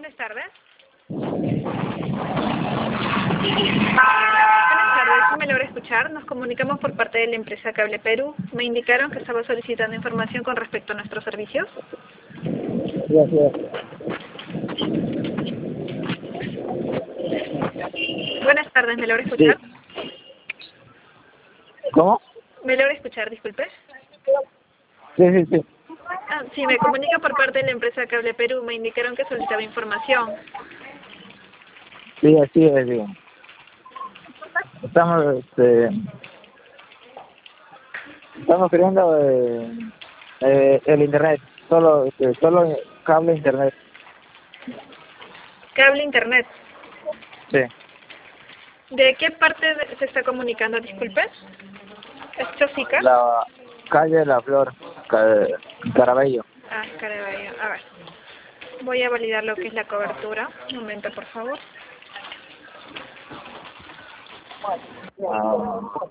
Buenas tardes. Buenas tardes, ¿sí me logra escuchar? Nos comunicamos por parte de la empresa Cable Perú. Me indicaron que estaba solicitando información con respecto a nuestros servicios. Gracias. Buenas tardes, ¿me logra escuchar? Sí. ¿Cómo? ¿Me logra escuchar, disculpe? Sí. Sí, me comunica por parte de la empresa Cable Perú. Me indicaron que solicitaba información. Sí, así es, digo. Estamos queriendo el internet, solo cable internet. Cable Internet. Sí. ¿De qué parte se está comunicando, disculpe? ¿Es Chosica? La calle La Flor, Carabello. Ah, Caraballo. A ver. Voy a validar lo que es la cobertura. Un momento, por favor. Ah,